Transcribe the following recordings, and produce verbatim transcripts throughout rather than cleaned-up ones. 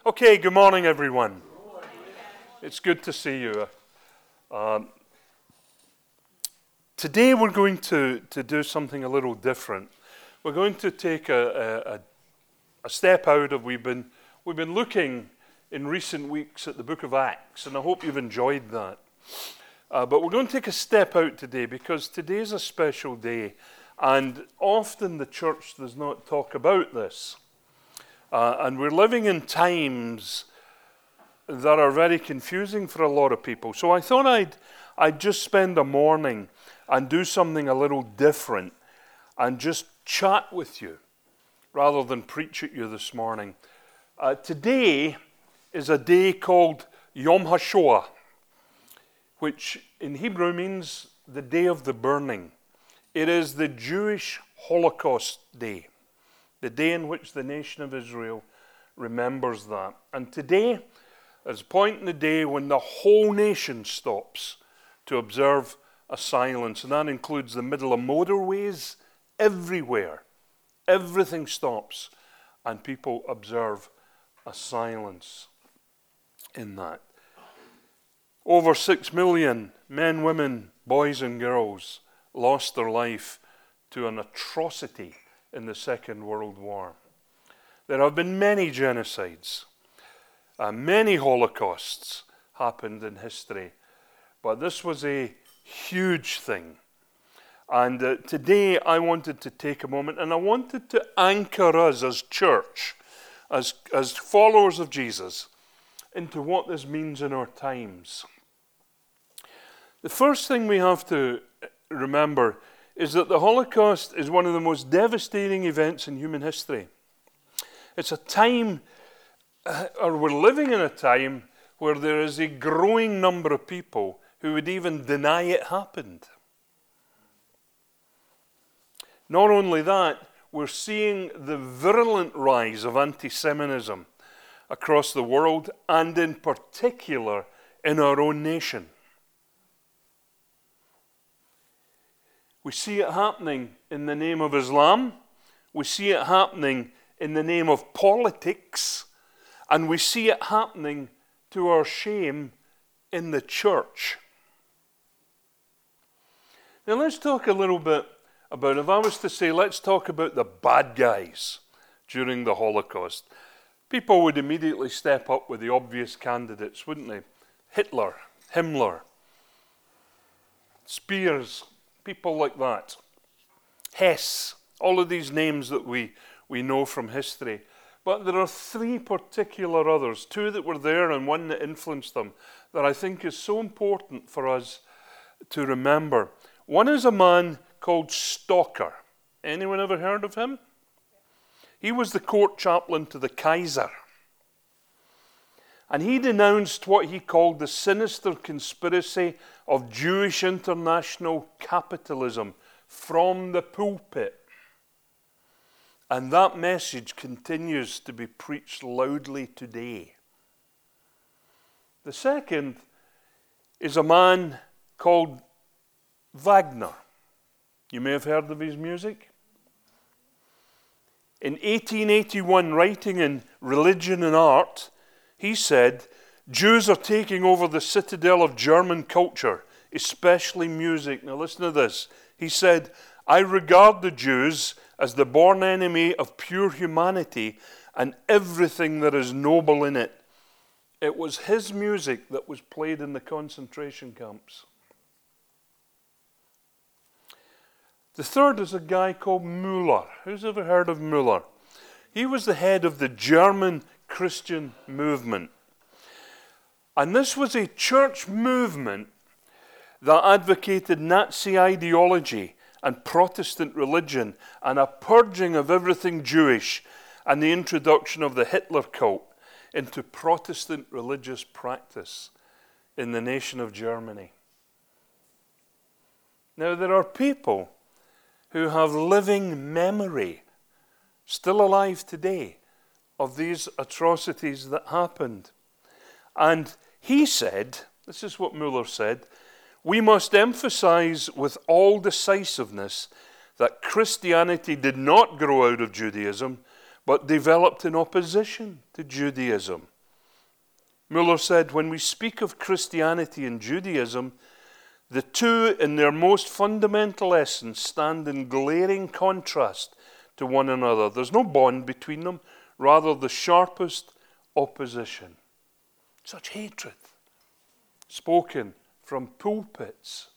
Okay, good morning, everyone. It's good to see you. Um, today we're going to, to do something a little different. We're going to take a, a, a step out of, we've been, we've been looking in recent weeks at the book of Acts, and I hope you've enjoyed that. Uh, but we're going to take a step out today because today is a special day, and often the church does not talk about this. Uh, and we're living in times that are very confusing for a lot of people. So I thought I'd, I'd just spend a morning and do something a little different and just chat with you rather than preach at you this morning. Uh, today is a day called Yom HaShoah, which in Hebrew means the day of the burning. It is the Jewish Holocaust Day, the day in which the nation of Israel remembers that. And today is a point in the day when the whole nation stops to observe a silence. And that includes the middle of motorways, everywhere. Everything stops and people observe a silence in that. Over six million men, women, boys and girls lost their life to an atrocity in the Second World War. There have been many genocides, uh, many holocausts happened in history, but this was a huge thing. And uh, today I wanted to take a moment and I wanted to anchor us as church, as, as followers of Jesus, into what this means in our times. The first thing we have to remember is that the Holocaust is one of the most devastating events in human history. It's a time, uh, or we're living in a time, where there is a growing number of people who would even deny it happened. Not only that, we're seeing the virulent rise of anti-Semitism across the world, and in particular in our own nation. We see it happening in the name of Islam. We see it happening in the name of politics. And we see it happening, to our shame, in the church. Now let's talk a little bit about, if I was to say, let's talk about the bad guys during the Holocaust. People would immediately step up with the obvious candidates, wouldn't they? Hitler, Himmler, Spears, people like that. Hess, all of these names that we, we know from history. But there are three particular others, two that were there and one that influenced them, that I think is so important for us to remember. One is a man called Stocker. Anyone ever heard of him? He was the court chaplain to the Kaiser. And he denounced what he called the sinister conspiracy of Jewish international capitalism from the pulpit. And that message continues to be preached loudly today. The second is a man called Wagner. You may have heard of his music. In eighteen eighty-one, writing in Religion and Art, he said, Jews are taking over the citadel of German culture, especially music. Now listen to this. He said, I regard the Jews as the born enemy of pure humanity and everything that is noble in it. It was his music that was played in the concentration camps. The third is a guy called Müller. Who's ever heard of Müller? He was the head of the German Christian movement. And this was a church movement that advocated Nazi ideology and Protestant religion and a purging of everything Jewish and the introduction of the Hitler cult into Protestant religious practice in the nation of Germany. Now there are people who have living memory, still alive today, of these atrocities that happened. And he said, this is what Müller said, we must emphasize with all decisiveness that Christianity did not grow out of Judaism, but developed in opposition to Judaism. Muller said, when we speak of Christianity and Judaism, the two in their most fundamental essence stand in glaring contrast to one another. There's no bond between them, rather the sharpest opposition. Such hatred, spoken from pulpits.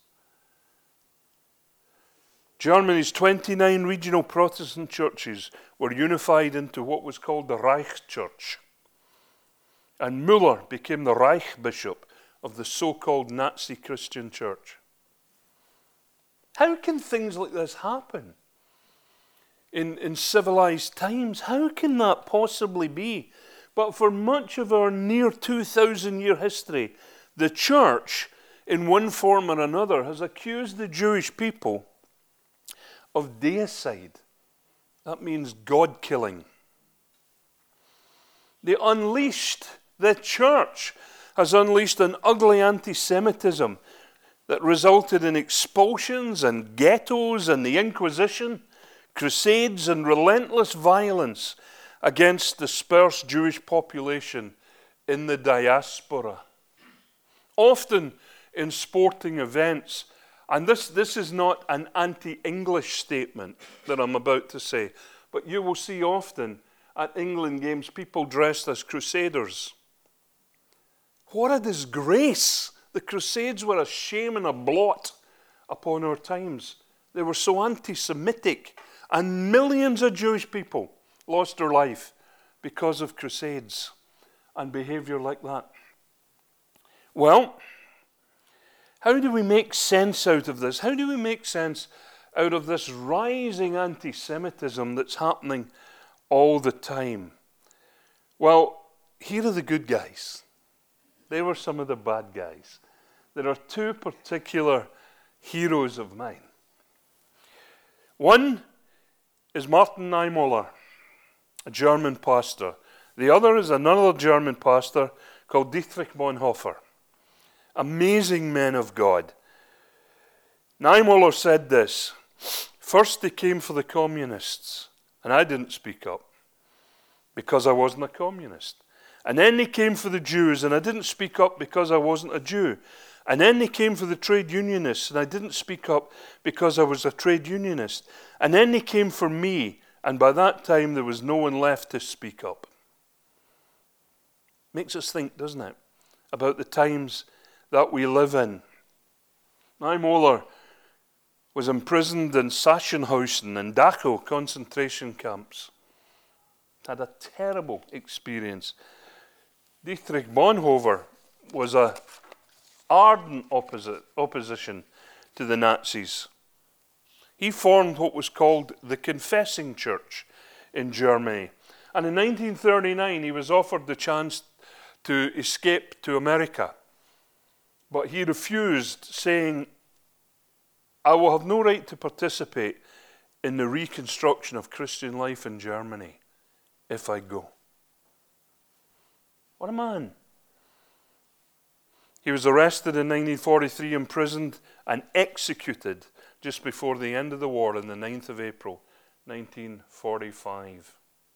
Germany's twenty-nine regional Protestant churches were unified into what was called the Reich Church. And Muller became the Reich Bishop of the so-called Nazi Christian Church. How can things like this happen in, in civilized times? How can that possibly be? But for much of our near two thousand year history, the church, in one form or another, has accused the Jewish people of deicide. That means God-killing. They unleashed, the church has unleashed an ugly anti-Semitism that resulted in expulsions and ghettos and the Inquisition, crusades and relentless violence against dispersed Jewish population in the diaspora. Often in sporting events, and this, this is not an anti-English statement that I'm about to say, but you will see often at England games people dressed as crusaders. What a disgrace! The Crusades were a shame and a blot upon our times. They were so anti-Semitic, and millions of Jewish people lost their life because of crusades and behavior like that. Well, how do we make sense out of this? How do we make sense out of this rising anti-Semitism that's happening all the time? Well, here are the good guys. They were some of the bad guys. There are two particular heroes of mine. One is Martin Niemöller, a German pastor. The other is another German pastor called Dietrich Bonhoeffer. Amazing men of God. Niemöller said this: first they came for the communists, and I didn't speak up because I wasn't a communist. And then they came for the Jews, and I didn't speak up because I wasn't a Jew. And then they came for the trade unionists, and I didn't speak up because I was a trade unionist. And then they came for me, and by that time there was no one left to speak up. Makes us think, doesn't it, about the times that we live in. Niemöller was imprisoned in Sachsenhausen and Dachau concentration camps. Had a terrible experience. Dietrich Bonhoeffer was a ardent opposite, opposition to the Nazis. He formed what was called the Confessing Church in Germany. And in nineteen thirty-nine, he was offered the chance to escape to America. But he refused, saying, I will have no right to participate in the reconstruction of Christian life in Germany if I go. What a man. He was arrested in nineteen forty-three, imprisoned, and executed just before the end of the war on the ninth of April, nineteen forty-five.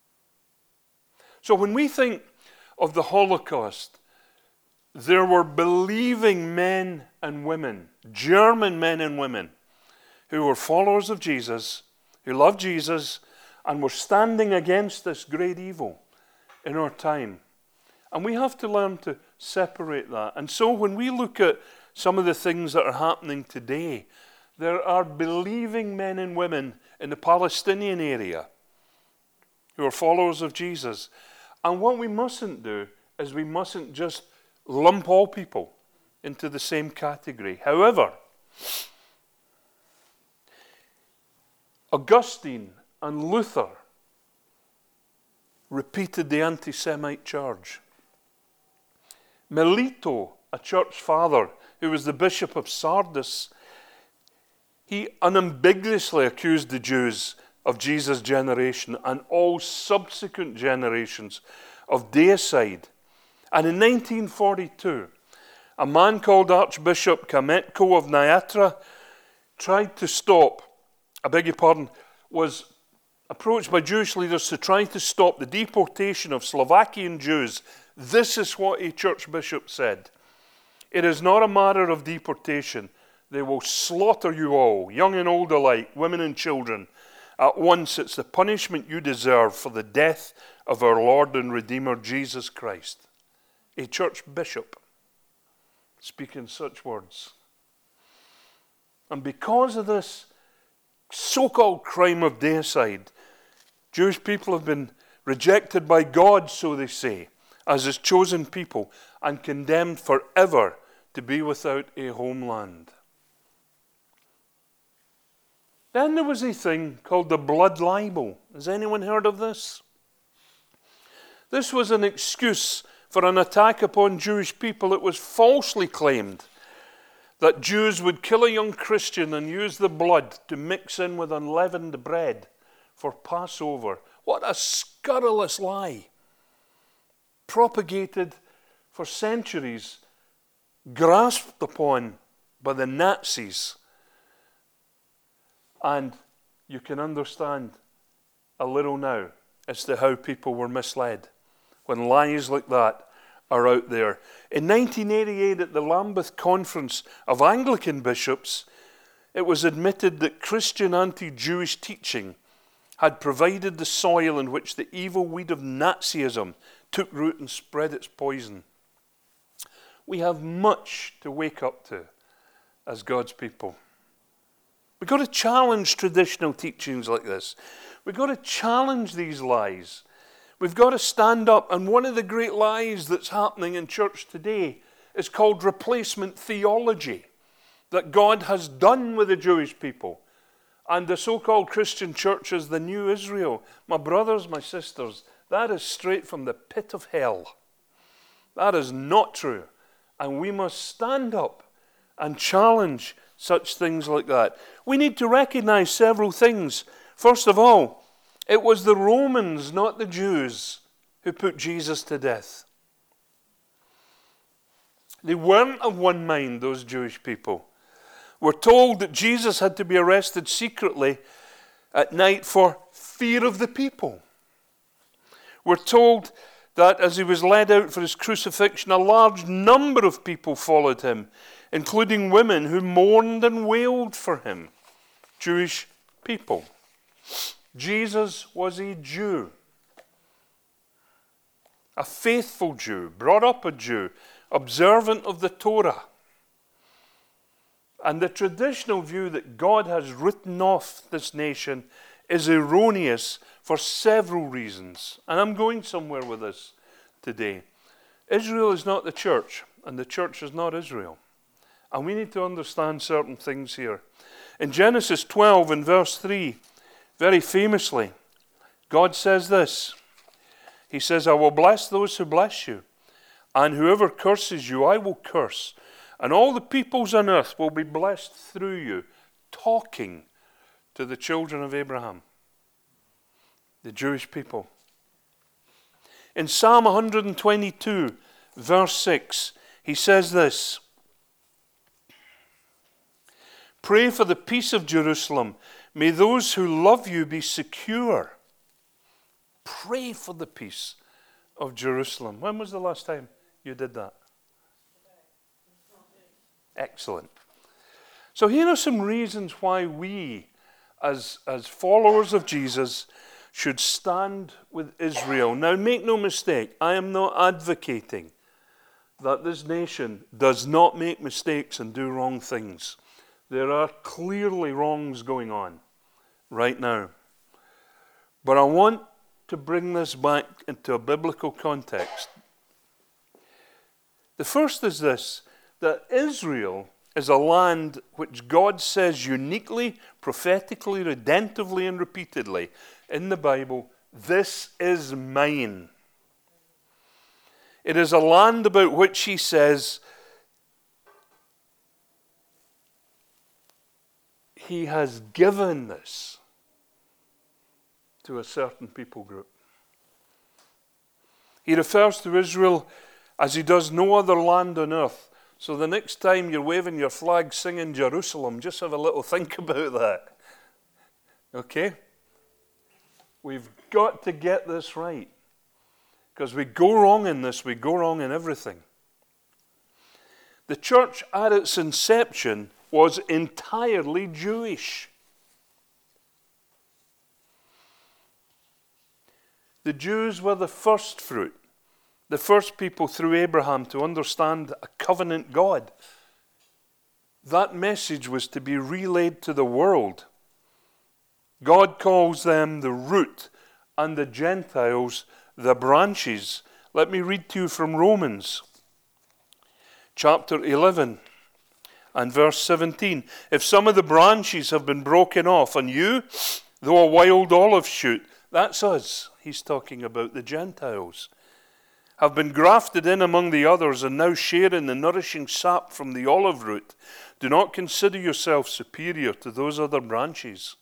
So when we think of the Holocaust, there were believing men and women, German men and women, who were followers of Jesus, who loved Jesus, and were standing against this great evil in our time. And we have to learn to separate that. And so when we look at some of the things that are happening today, there are believing men and women in the Palestinian area who are followers of Jesus. And what we mustn't do is we mustn't just lump all people into the same category. However, Augustine and Luther repeated the anti-Semite charge. Melito, a church father who was the bishop of Sardis, he unambiguously accused the Jews of Jesus' generation and all subsequent generations of deicide. And in nineteen forty-two, a man called Archbishop Kametko of Nyatra tried to stop, I beg your pardon, was approached by Jewish leaders to try to stop the deportation of Slovakian Jews This is what a church bishop said. It is not a matter of deportation. They will slaughter you all, young and old alike, women and children. At once, it's the punishment you deserve for the death of our Lord and Redeemer, Jesus Christ. A church bishop speaking such words. And because of this so-called crime of deicide, Jewish people have been rejected by God, so they say, as his chosen people, and condemned forever to be without a homeland. Then there was a thing called the blood libel. Has anyone heard of this? This was an excuse for an attack upon Jewish people. It was falsely claimed that Jews would kill a young Christian and use the blood to mix in with unleavened bread for Passover. What a scurrilous lie. Propagated for centuries, grasped upon by the Nazis. And you can understand a little now as to how people were misled when lies like that are out there. In nineteen eighty-eight, at the Lambeth Conference of Anglican Bishops, it was admitted that Christian anti-Jewish teaching had provided the soil in which the evil weed of Nazism took root and spread its poison. We have much to wake up to as God's people. We've got to challenge traditional teachings like this. We've got to challenge these lies. We've got to stand up. And one of the great lies that's happening in church today is called replacement theology, that God has done with the Jewish people. And the so-called Christian church is the new Israel. My brothers, my sisters, that is straight from the pit of hell. That is not true. And we must stand up and challenge such things like that. We need to recognize several things. First of all, it was the Romans, not the Jews, who put Jesus to death. They weren't of one mind, those Jewish people. We're told that Jesus had to be arrested secretly at night for fear of the people. We're told that as he was led out for his crucifixion, a large number of people followed him, including women who mourned and wailed for him. Jewish people. Jesus was a Jew. A faithful Jew, brought up a Jew, observant of the Torah. And the traditional view that God has written off this nation is erroneous for several reasons. And I'm going somewhere with this today. Israel is not the church, and the church is not Israel. And we need to understand certain things here. In Genesis twelve, in verse three, very famously, God says this. He says, I will bless those who bless you, and whoever curses you, I will curse. And all the peoples on earth will be blessed through you, talking to the children of Abraham, the Jewish people. In Psalm one twenty-two, verse six, he says this, pray for the peace of Jerusalem. May those who love you be secure. Pray for the peace of Jerusalem. When was the last time you did that? Excellent. So here are some reasons why we, as, as followers of Jesus, should stand with Israel. Now, make no mistake, I am not advocating that this nation does not make mistakes and do wrong things. There are clearly wrongs going on right now. But I want to bring this back into a biblical context. The first is this, that Israel is a land which God says uniquely, prophetically, redemptively, and repeatedly in the Bible, this is mine. It is a land about which he says he has given this to a certain people group. He refers to Israel as he does no other land on earth. So the next time you're waving your flag singing Jerusalem, just have a little think about that. Okay? We've got to get this right. Because we go wrong in this, we go wrong in everything. The church at its inception was entirely Jewish. The Jews were the first fruit, the first people through Abraham to understand a covenant God. That message was to be relayed to the world. God calls them the root and the Gentiles the branches. Let me read to you from Romans chapter eleven and verse seventeen. If some of the branches have been broken off, and you, though a wild olive shoot, that's us, he's talking about the Gentiles, have been grafted in among the others and now share in the nourishing sap from the olive root, do not consider yourself superior to those other branches.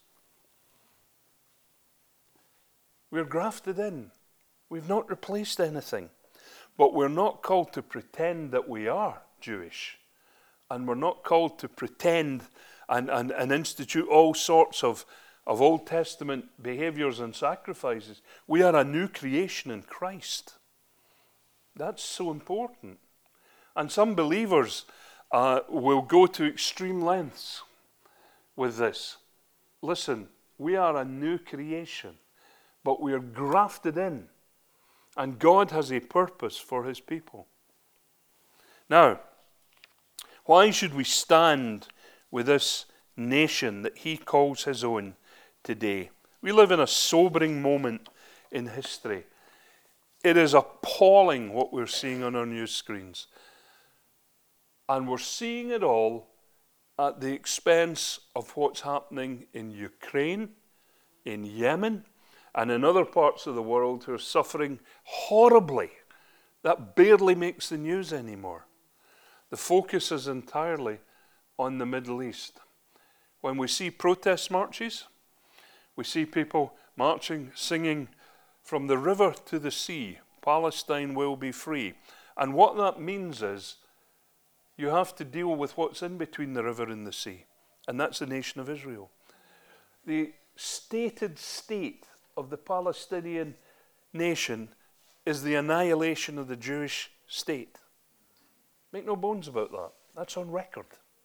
We're grafted in. We've not replaced anything. But we're not called to pretend that we are Jewish. And we're not called to pretend and, and, and institute all sorts of, of Old Testament behaviors and sacrifices. We are a new creation in Christ. That's so important. And some believers uh, will go to extreme lengths with this. Listen, we are a new creation, but we are grafted in. And God has a purpose for his people. Now, why should we stand with this nation that he calls his own today? We live in a sobering moment in history. It is appalling what we're seeing on our news screens. And we're seeing it all at the expense of what's happening in Ukraine, in Yemen, and in other parts of the world who are suffering horribly. That barely makes the news anymore. The focus is entirely on the Middle East. When we see protest marches, we see people marching, singing, from the river to the sea, Palestine will be free. And what that means is you have to deal with what's in between the river and the sea. And that's the nation of Israel. The stated state of the Palestinian nation is the annihilation of the Jewish state. Make no bones about that. That's on record.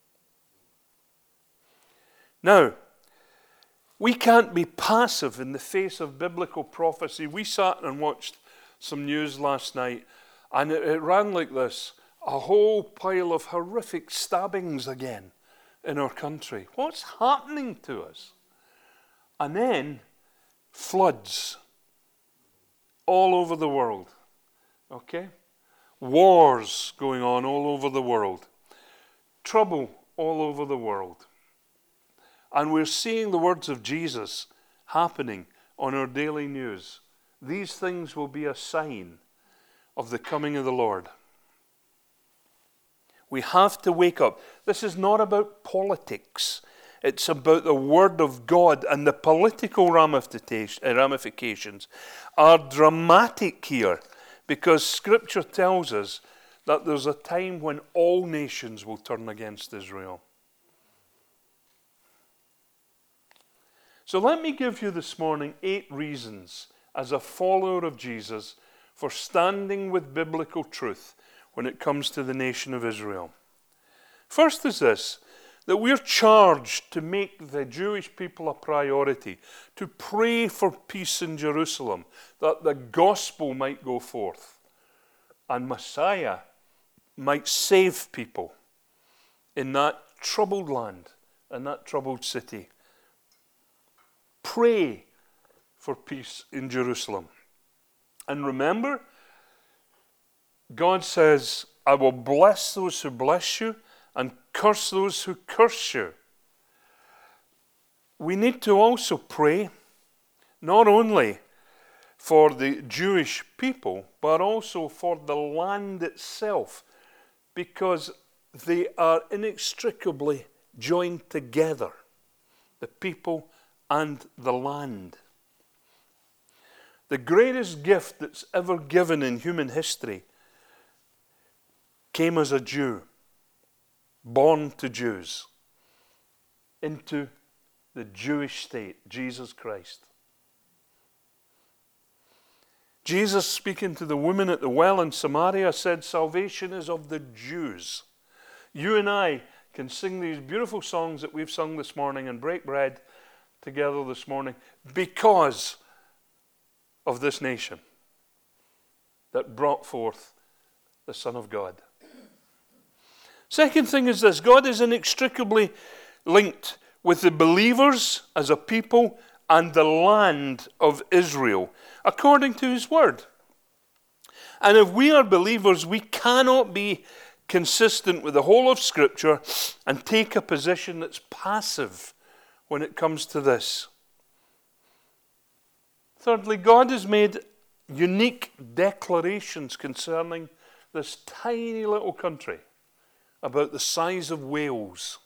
Now, we can't be passive in the face of biblical prophecy. We sat and watched some news last night, and it, it ran like this: a whole pile of horrific stabbings again in our country. What's happening to us? And then floods all over the world. Okay? Wars going on all over the world. Trouble all over the world. And we're seeing the words of Jesus happening on our daily news. These things will be a sign of the coming of the Lord. We have to wake up. This is not about politics. It's about the Word of God, and the political ramifications are dramatic here, because Scripture tells us that there's a time when all nations will turn against Israel. So let me give you this morning eight reasons as a follower of Jesus for standing with biblical truth when it comes to the nation of Israel. First is this, that we're charged to make the Jewish people a priority, to pray for peace in Jerusalem, that the gospel might go forth and Messiah might save people in that troubled land and that troubled city. Pray for peace in Jerusalem. And remember, God says, I will bless those who bless you and curse those who curse you. We need to also pray not only for the Jewish people, but also for the land itself, because they are inextricably joined together, the people and the land. The greatest gift that's ever given in human history came as a Jew, born to Jews, into the Jewish state, Jesus Christ. Jesus, speaking to the woman at the well in Samaria, said, salvation is of the Jews. You and I can sing these beautiful songs that we've sung this morning and break bread together this morning because of this nation that brought forth the Son of God. Second thing is this: God is inextricably linked with the believers as a people and the land of Israel, according to his word. And if we are believers, we cannot be consistent with the whole of Scripture and take a position that's passive when it comes to this. Thirdly, God has made unique declarations concerning this tiny little country about the size of Wales.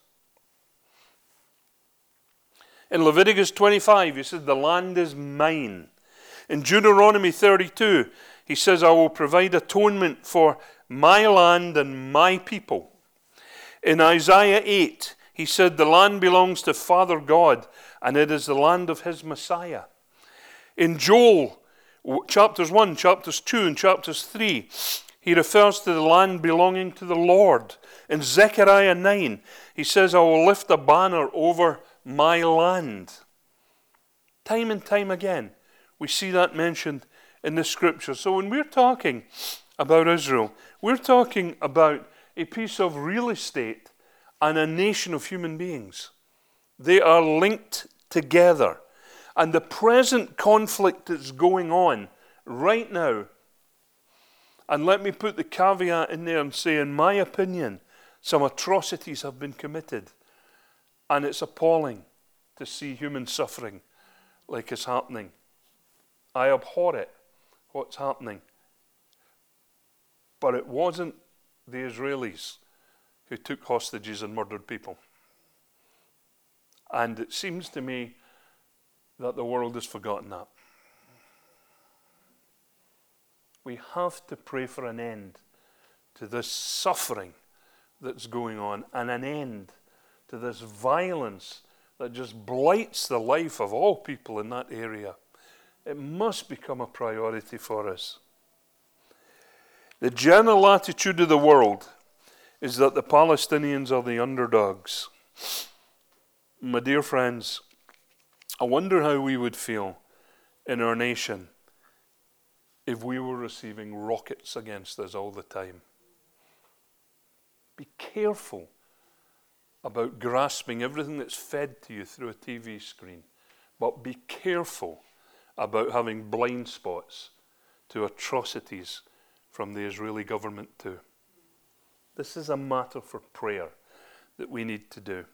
In Leviticus twenty-five, he said, the land is mine. In Deuteronomy thirty-two, he says, I will provide atonement for my land and my people. In Isaiah eight, he said, the land belongs to Father God, and it is the land of his Messiah. In Joel, chapters one, chapters two, and chapters three, he refers to the land belonging to the Lord. In Zechariah nine, he says, I will lift a banner over my land. Time and time again, we see that mentioned in the Scripture. So when we're talking about Israel, we're talking about a piece of real estate and a nation of human beings. They are linked together. And the present conflict that's going on right now, and let me put the caveat in there and say, in my opinion, some atrocities have been committed. And it's appalling to see human suffering like it's happening. I abhor it, what's happening. But it wasn't the Israelis who took hostages and murdered people. And it seems to me that the world has forgotten that. We have to pray for an end to this suffering that's going on, and an end to this violence that just blights the life of all people in that area. It must become a priority for us. The general attitude of the world is that the Palestinians are the underdogs. My dear friends, I wonder how we would feel in our nation if we were receiving rockets against us all the time. Be careful about grasping everything that's fed to you through a T V screen, but be careful about having blind spots to atrocities from the Israeli government too. This is a matter for prayer that we need to do.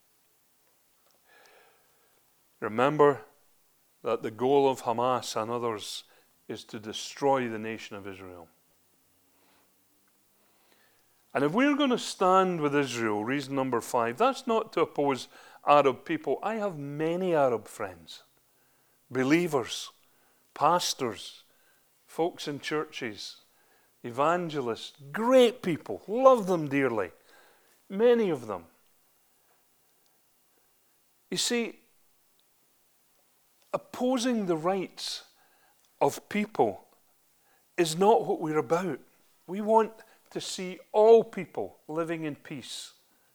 Remember that the goal of Hamas and others is to destroy the nation of Israel. And if we're going to stand with Israel, reason number five, that's not to oppose Arab people. I have many Arab friends, believers, pastors, folks in churches, evangelists, great people, love them dearly, many of them. You see, opposing the rights of people is not what we're about. We want to see all people living in peace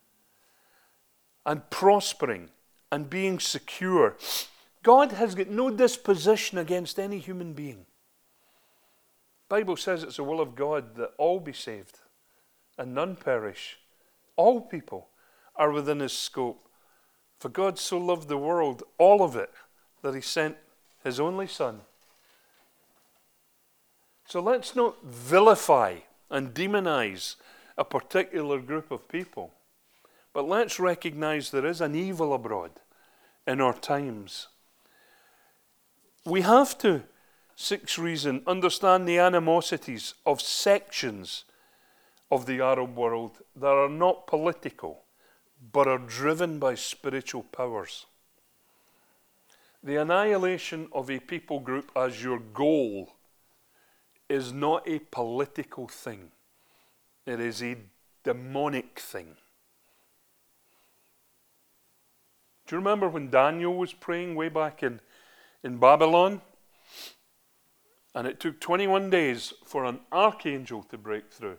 and prospering and being secure. God has got no disposition against any human being. The Bible says it's the will of God that all be saved and none perish. All people are within his scope. For God so loved the world, all of it, that he sent his only Son. So let's not vilify and demonize a particular group of people, but let's recognize there is an evil abroad in our times. We have to, sixth reason, understand the animosities of sections of the Arab world that are not political, but are driven by spiritual powers. The annihilation of a people group as your goal is not a political thing. It is a demonic thing. Do you remember when Daniel was praying way back in, in Babylon? And it took twenty-one days for an archangel to break through.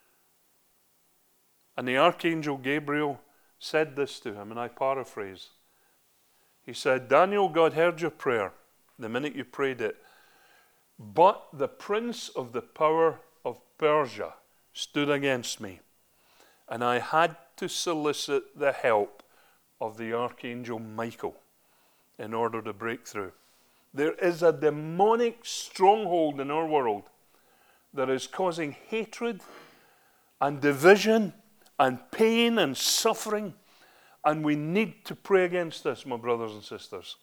And the archangel Gabriel said this to him, and I paraphrase. He said, Daniel, God heard your prayer the minute you prayed it. But the prince of the power of Persia stood against me, and I had to solicit the help of the archangel Michael in order to break through. There is a demonic stronghold in our world that is causing hatred and division and pain and suffering, and we need to pray against this, my brothers and sisters.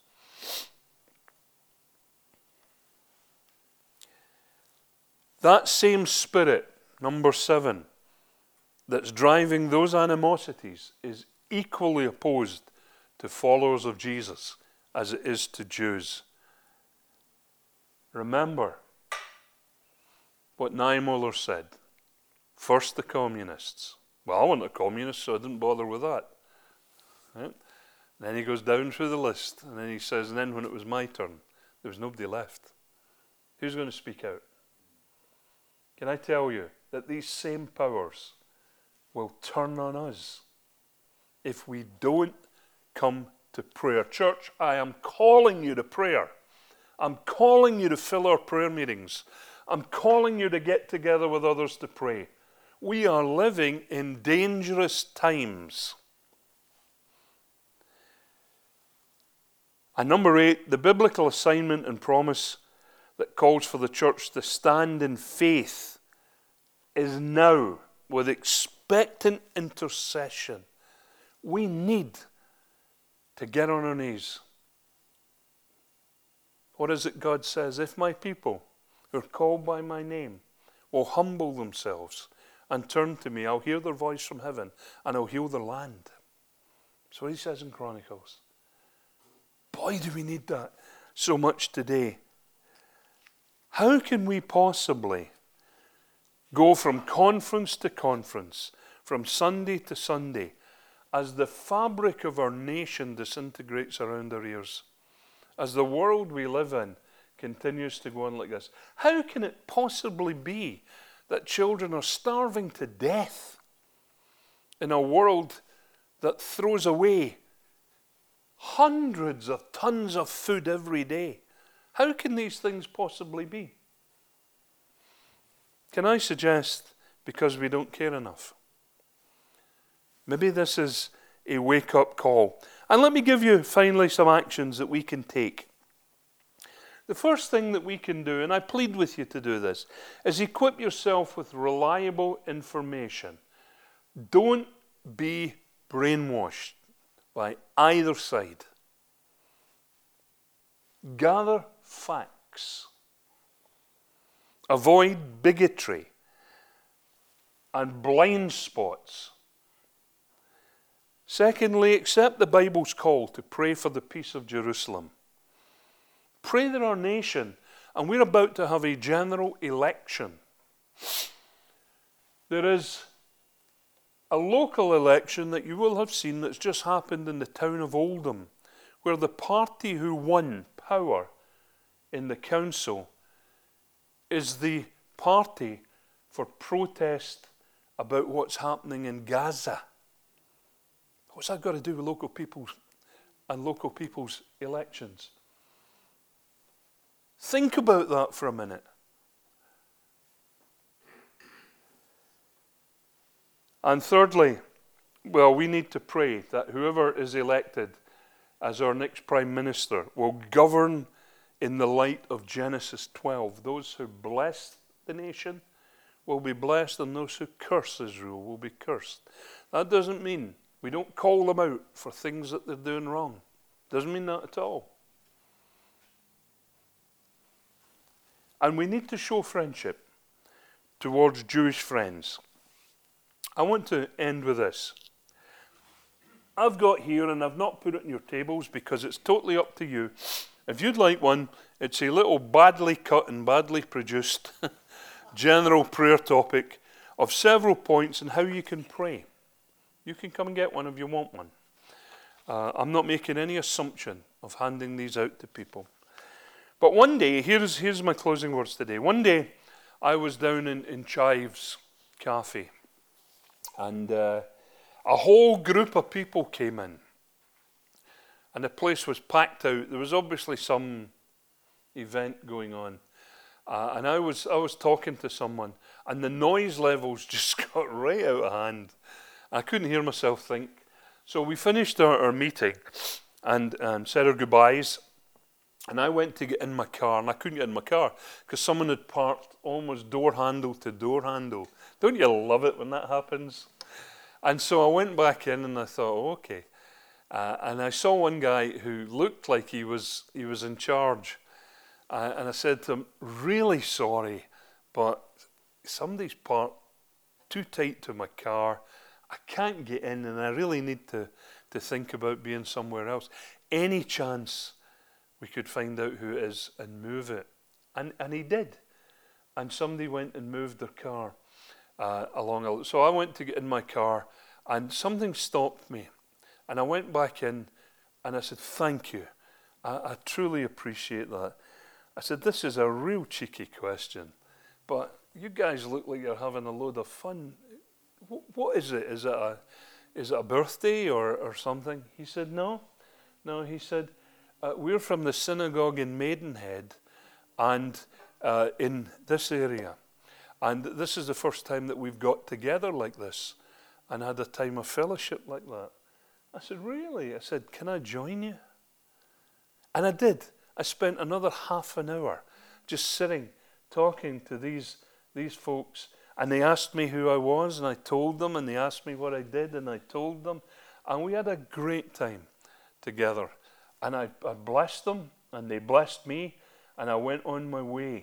That same spirit, number seven, that's driving those animosities is equally opposed to followers of Jesus as it is to Jews. Remember what Niemöller said. First the communists. Well, I wasn't a communist, so I didn't bother with that. Right? Then he goes down through the list, and then he says, and then when it was my turn, there was nobody left. Who's going to speak out? Can I tell you that these same powers will turn on us if we don't come to prayer? Church, I am calling you to prayer. I'm calling you to fill our prayer meetings. I'm calling you to get together with others to pray. We are living in dangerous times. And number eight, the biblical assignment and promise that calls for the church to stand in faith is now with expectant intercession. We need to get on our knees. What is it God says? If my people who are called by my name will humble themselves and turn to me, I'll hear their voice from heaven and I'll heal their land. That's what he says in Chronicles. Boy, do we need that so much today. How can we possibly go from conference to conference, from Sunday to Sunday, as the fabric of our nation disintegrates around our ears, as the world we live in continues to go on like this? How can it possibly be that children are starving to death in a world that throws away hundreds of tons of food every day? How can these things possibly be? Can I suggest because we don't care enough? Maybe this is a wake-up call. And let me give you finally some actions that we can take. The first thing that we can do, and I plead with you to do this, is equip yourself with reliable information. Don't be brainwashed by either side. Gather facts. Avoid bigotry and blind spots. Secondly, accept the Bible's call to pray for the peace of Jerusalem. Pray that our nation, and we're about to have a general election. There is a local election that you will have seen that's just happened in the town of Oldham, where the party who won power in the council is the party for protest about what's happening in Gaza. What's that got to do with local people's and local people's elections? Think about that for a minute. And thirdly, well, we need to pray that whoever is elected as our next Prime Minister will govern in the light of Genesis twelve. Those who bless the nation will be blessed, and those who curse Israel will be cursed. That doesn't mean we don't call them out for things that they're doing wrong. Doesn't mean that at all. And we need to show friendship towards Jewish friends. I want to end with this. I've got here, and I've not put it on your tables because it's totally up to you. If you'd like one, it's a little badly cut and badly produced general prayer topic of several points on how you can pray. You can come and get one if you want one. Uh, I'm not making any assumption of handing these out to people. But one day, here's, here's my closing words today. One day, I was down in, in Chives Cafe, and uh, a whole group of people came in, and the place was packed out. There was obviously some event going on, uh, and I was I was talking to someone, and the noise levels just got right out of hand. I couldn't hear myself think. So we finished our, our meeting and um, said our goodbyes. And I went to get in my car, and I couldn't get in my car because someone had parked almost door handle to door handle. Don't you love it when that happens? And so I went back in, and I thought, oh, okay. Uh, and I saw one guy who looked like he was he was in charge. Uh, and I said to him, really sorry, but somebody's parked too tight to my car. I can't get in, and I really need to, to think about being somewhere else. Any chance we could find out who it is and move it? And and he did. And somebody went and moved their car uh, along. A, so I went to get in my car, and something stopped me. And I went back in, and I said, thank you. I, I truly appreciate that. I said, this is a real cheeky question, but you guys look like you're having a load of fun. W- what is it? Is it a, is it a birthday or, or something? He said, no. No, he said, Uh, we're from the synagogue in Maidenhead, and uh, in this area. And this is the first time that we've got together like this and had a time of fellowship like that. I said, really? I said, can I join you? And I did. I spent another half an hour just sitting, talking to these, these folks. And they asked me who I was, and I told them, and they asked me what I did, and I told them. And we had a great time together. And I, I blessed them, and they blessed me, and I went on my way.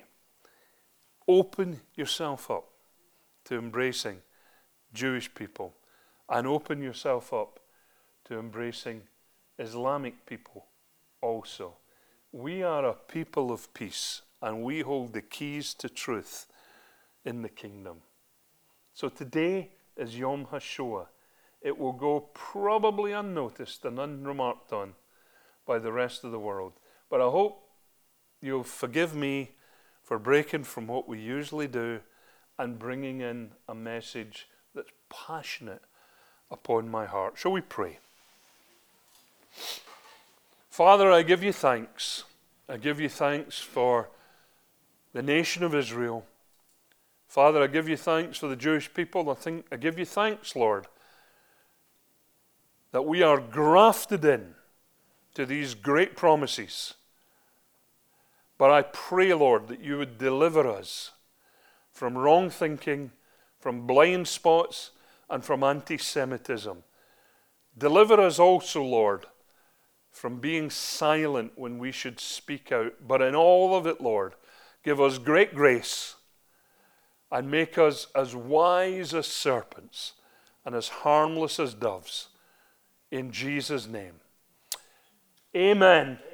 Open yourself up to embracing Jewish people, and open yourself up to embracing Islamic people also. We are a people of peace, and we hold the keys to truth in the kingdom. So today is Yom HaShoah. It will go probably unnoticed and unremarked on by the rest of the world. But I hope you'll forgive me for breaking from what we usually do and bringing in a message that's passionate upon my heart. Shall we pray? Father, I give you thanks. I give you thanks for the nation of Israel. Father, I give you thanks for the Jewish people. I think I give you thanks, Lord, that we are grafted in to these great promises. But I pray, Lord, that you would deliver us from wrong thinking, from blind spots, and from anti-Semitism. Deliver us also, Lord, from being silent when we should speak out. But in all of it, Lord, give us great grace and make us as wise as serpents and as harmless as doves. In Jesus' name. Amen. Amen.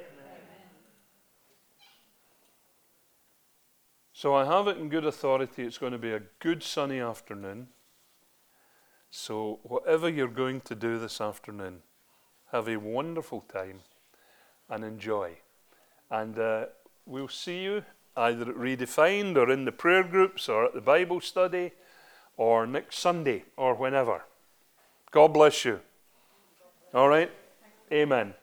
So I have it in good authority. It's going to be a good sunny afternoon. So whatever you're going to do this afternoon, have a wonderful time and enjoy. And uh, we'll see you either at Redefined or in the prayer groups or at the Bible study or next Sunday or whenever. God bless you. All right? Amen.